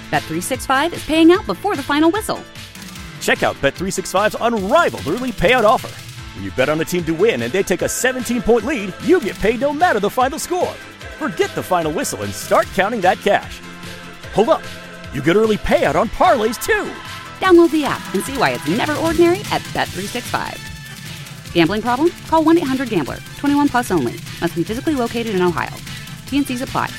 Bet365 is paying out before the final whistle. Check out Bet365's unrivaled early payout offer. When you bet on a team to win and they take a 17-point lead, you get paid no matter the final score. Forget the final whistle and start counting that cash. Hold up. You get early payout on parlays, too. Download the app and see why it's never ordinary at Bet365. Gambling problem? Call 1-800-GAMBLER. 21 plus only. Must be physically located in Ohio. T&Cs apply.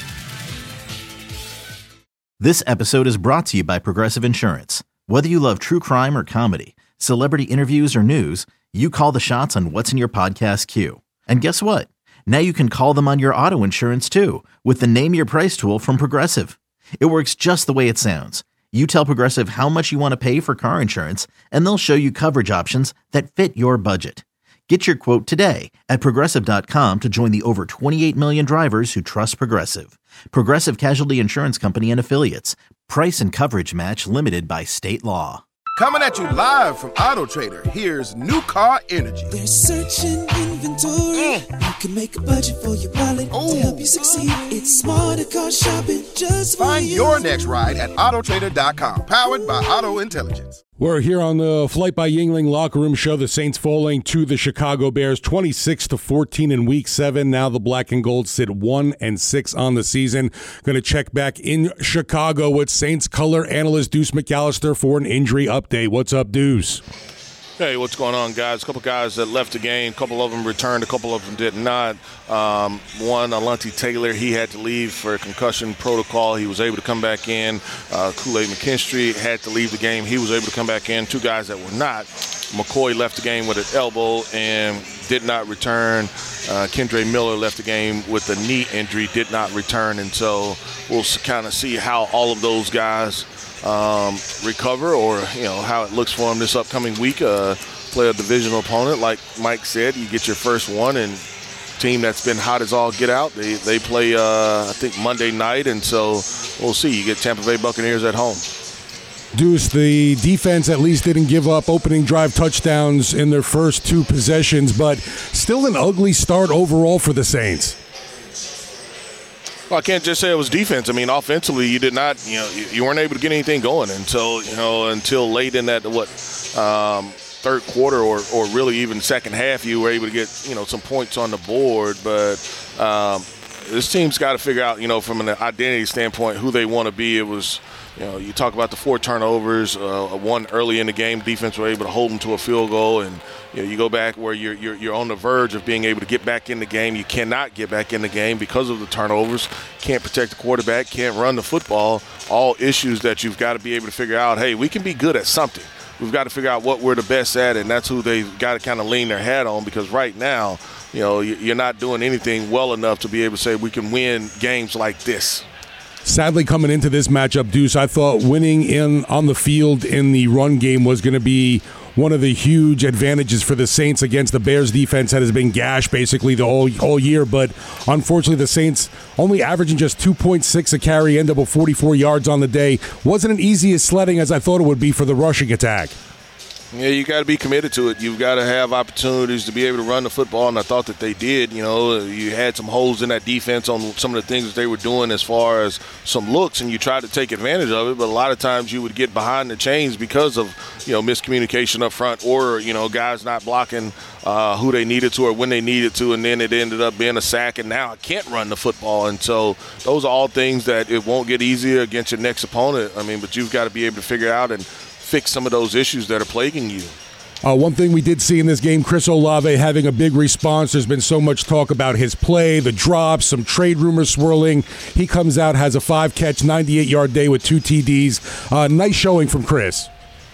This episode is brought to you by Progressive Insurance. Whether you love true crime or comedy, celebrity interviews or news, you call the shots on what's in your podcast queue. And guess what? Now you can call them on your auto insurance too with the Name Your Price tool from Progressive. It works just the way it sounds. You tell Progressive how much you want to pay for car insurance, and they'll show you coverage options that fit your budget. Get your quote today at Progressive.com to join the over 28 million drivers who trust Progressive. Progressive Casualty Insurance Company and Affiliates. Price and coverage match limited by state law. Coming at you live from Auto Trader, here's New Car Energy. There's searching inventory. You can make a budget for your wallet to help you succeed. It's smarter car shopping just for Find you. your next ride at Autotrader.com, powered by Auto Intelligence. We're here on the Flight by Yingling Locker Room Show. The Saints falling to the Chicago Bears 26-14 in Week 7. Now the Black and Gold sit 1-6 on the season. Going to check back in Chicago with Saints color analyst Deuce McAllister for an injury update. What's up, Deuce? Hey, what's going on, guys? A couple guys that left the game. A couple of them returned. A couple of them did not. One, Alontae Taylor, he had to leave for a concussion protocol. He was able to come back in. Kool-Aid McKinstry had to leave the game. He was able to come back in. Two guys that were not. McCoy left the game with an elbow and did not return. Kendre Miller left the game with a knee injury, did not return. And so we'll kind of see how all of those guys recover, or how it looks for them this upcoming week. Play a divisional opponent, like Mike said. You get your first one, and team that's been hot as all get out. They play I think Monday night, and so we'll see. You get Tampa Bay Buccaneers at home. Deuce, the defense at least didn't give up opening drive touchdowns in their first two possessions, but still an ugly start overall for the Saints. Well, I can't just say it was defense. I mean, offensively, you did not, you weren't able to get anything going until late in that, third quarter or really even second half, you were able to get, some points on the board. But this team's got to figure out, from an identity standpoint, who they want to be. It was, you talk about the 4 turnovers, one early in the game. Defense were able to hold them to a field goal, and you go back where you're on the verge of being able to get back in the game. You cannot get back in the game because of the turnovers. Can't protect the quarterback. Can't run the football. All issues that you've got to be able to figure out. Hey, we can be good at something. We've got to figure out what we're the best at, and that's who they've got to kind of lean their hat on, because right now, you're not doing anything well enough to be able to say we can win games like this. Sadly, coming into this matchup, Deuce, I thought winning on the field in the run game was going to be one of the huge advantages for the Saints against the Bears defense that has been gashed basically the whole year. But unfortunately, the Saints only averaging just 2.6 a carry, end up with 44 yards on the day. Wasn't as easy as sledding as I thought it would be for the rushing attack. Yeah, you got to be committed to it. You've got to have opportunities to be able to run the football, and I thought that they did. You had some holes in that defense on some of the things that they were doing as far as some looks, and you tried to take advantage of it, but a lot of times you would get behind the chains because of, miscommunication up front, or, guys not blocking who they needed to or when they needed to, and then it ended up being a sack, and now I can't run the football. And so those are all things that it won't get easier against your next opponent. But you've got to be able to figure out and fix some of those issues that are plaguing you. One thing we did see in this game, Chris Olave having a big response. There's been so much talk about his play, the drops, some trade rumors swirling. He comes out, has a 5-catch, 98-yard day with 2 TDs. Nice showing from Chris.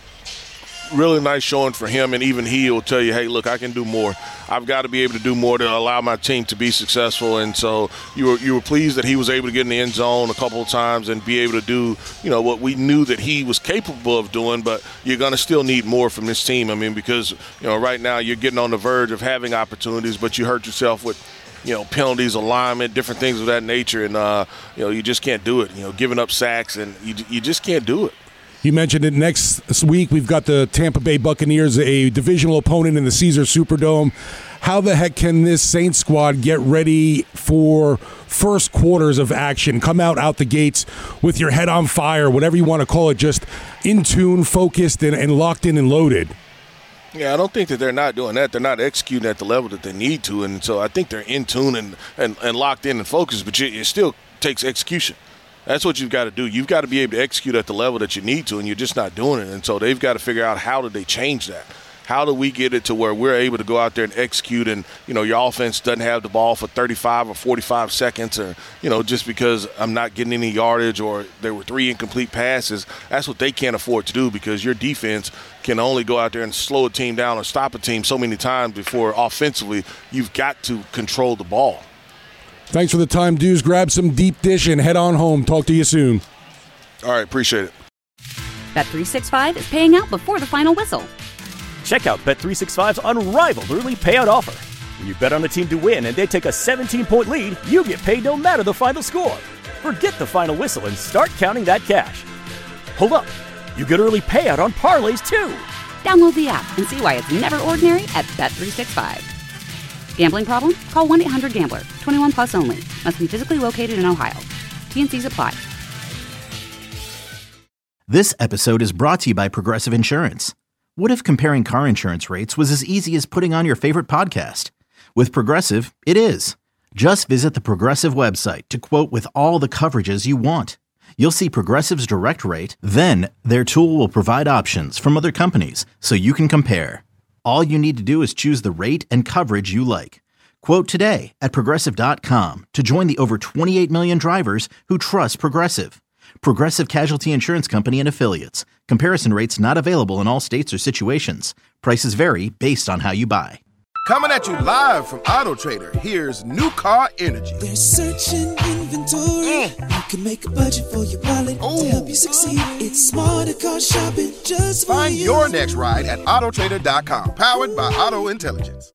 Really nice showing for him, and even he will tell you, hey, look, I can do more. I've got to be able to do more to allow my team to be successful. And so you were pleased that he was able to get in the end zone a couple of times and be able to do, what we knew that he was capable of doing, but you're going to still need more from this team. Because, right now you're getting on the verge of having opportunities, but you hurt yourself with, penalties, alignment, different things of that nature, and, you just can't do it. Giving up sacks, and you just can't do it. You mentioned it. Next week, we've got the Tampa Bay Buccaneers, a divisional opponent in the Caesars Superdome. How the heck can this Saints squad get ready for first quarters of action? Come out the gates with your head on fire, whatever you want to call it, just in tune, focused, and locked in and loaded. Yeah, I don't think that they're not doing that. They're not executing at the level that they need to, and so I think they're in tune and locked in and focused, but it still takes execution. That's what you've got to do. You've got to be able to execute at the level that you need to, and you're just not doing it. And so they've got to figure out how do they change that. How do we get it to where we're able to go out there and execute and, your offense doesn't have the ball for 35 or 45 seconds or, just because I'm not getting any yardage or there were 3 incomplete passes. That's what they can't afford to do because your defense can only go out there and slow a team down or stop a team so many times before offensively you've got to control the ball. Thanks for the time, Deuce. Grab some deep dish and head on home. Talk to you soon. All right, appreciate it. Bet365 is paying out before the final whistle. Check out Bet365's unrivaled early payout offer. When you bet on a team to win and they take a 17-point lead, you get paid no matter the final score. Forget the final whistle and start counting that cash. Hold up. You get early payout on parlays, too. Download the app and see why it's never ordinary at Bet365. Gambling problem? Call 1-800-GAMBLER. 21 plus only. Must be physically located in Ohio. T&Cs apply. This episode is brought to you by Progressive Insurance. What if comparing car insurance rates was as easy as putting on your favorite podcast? With Progressive, it is. Just visit the Progressive website to quote with all the coverages you want. You'll see Progressive's direct rate, then their tool will provide options from other companies so you can compare. All you need to do is choose the rate and coverage you like. Quote today at Progressive.com to join the over 28 million drivers who trust Progressive. Progressive Casualty Insurance Company and Affiliates. Comparison rates not available in all states or situations. Prices vary based on how you buy. Coming at you live from Auto Trader, here's New Car Energy. They're searching inventory. You can make a budget for your wallet to help you succeed. It's smarter car shopping just for Find you. your next ride at Autotrader.com. Powered by Auto Intelligence.